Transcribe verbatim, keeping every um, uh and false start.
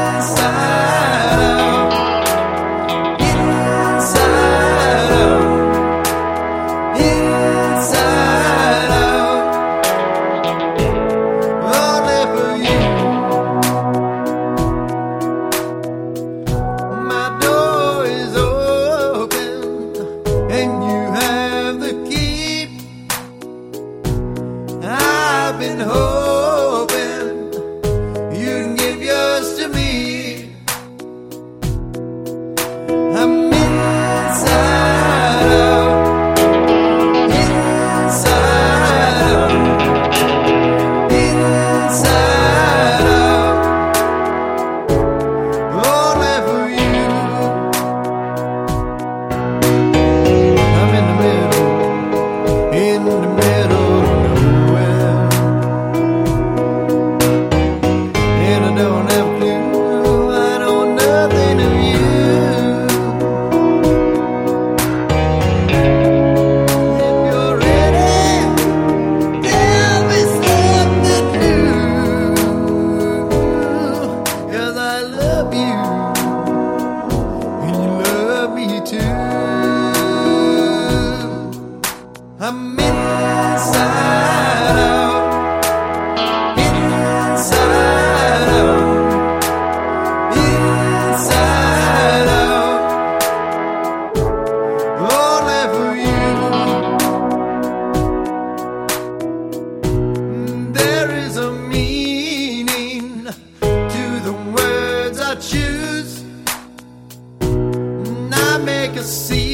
I've been hoping you'd give yours to me. I'm inside out, inside out, inside out, only for you. I'm in the middle, in the middle. Don't have a clue, I know nothing of you. If you're ready, tell me something new, 'cause I love you, and you love me too. I'm inside out, inside out. Choose, and I make a scene.